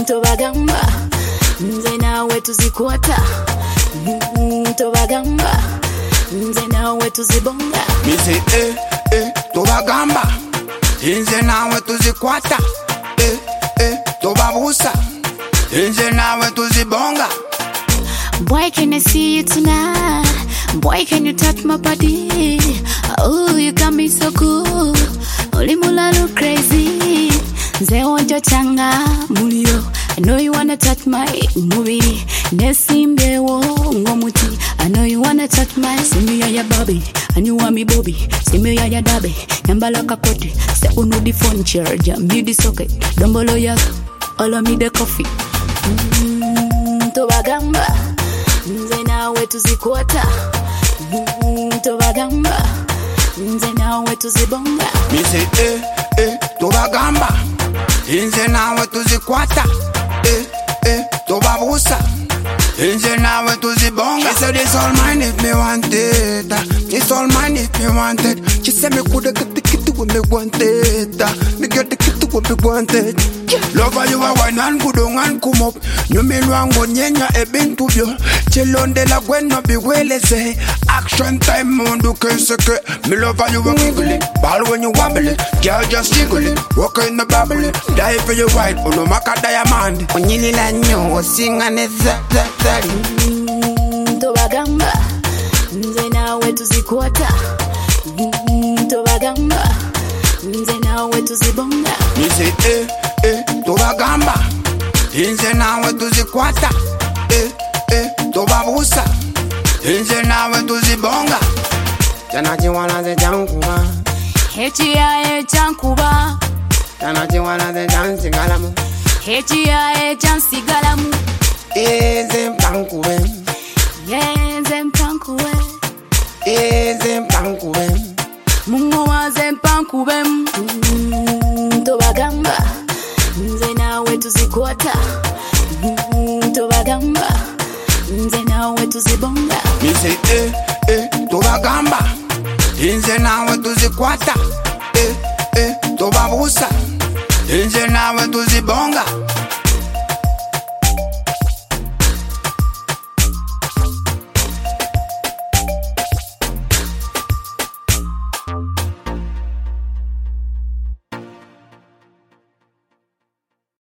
Tobagamba nze nawe tuzikwata tobagamba nze nawe tuzibonga Misi tobagamba nze nawe tuzikwata tobabusa nze nawe tuzibonga. Boy, can I see you tonight? Boy, can you touch my body? Oh, you got me so cool. Olimula look crazy. Nze wonjo changa mulio. I know you wanna touch my mubiri. Nesimbe wo ngomuti. I know you wanna touch my Simi ya baby. And you want me bobby. Simi ya dabe. Nyambala kakote. Se uno the phone charger. Me the socket. Dombolo ya. All of me the coffee. Tobagamba nze nawe tuzikwata tobagamba nze nawe tuzibonga. Misi tobagamba nze nawe tuzikwata tobabusa nze nawe tuzibonga. She said it's all mine if me want it. It's all mine if me want it. She said me coulda get the kitty when me want it. Me get the kitty when me want it. Lover you a wine and good on and come up. You me wango nyenya ebintu byo. Chilonde la gweno biweleze. Action time mundu keseke. Me lover you a giggling. Ball when you wobble it. Girl just jiggle it. Walk in the bubble it. Die for your white. Uno maka diamond. Onyili la nyo. Singa ne zari. Tobagamba nze nawe tuzikwata tobagamba nze nawe tuzibonga. Misi tobagamba nze nawe tuzikwata tobabusa nze nawe tuzibonga. Jana chiwala ze jankuba Hechia chankuba Jana chiwala ze jansigalamu Hechia chansigalamu Eze mpankuwe Yenze mpankuwe Eze mpankuwe Mungu waze mpankuwe tobagamba nze nawe tuzikwata tobagamba nze nawe tuzibonga. Misi tobagamba nze nawe tuzikwata tobabusa nze nawe tuzibonga.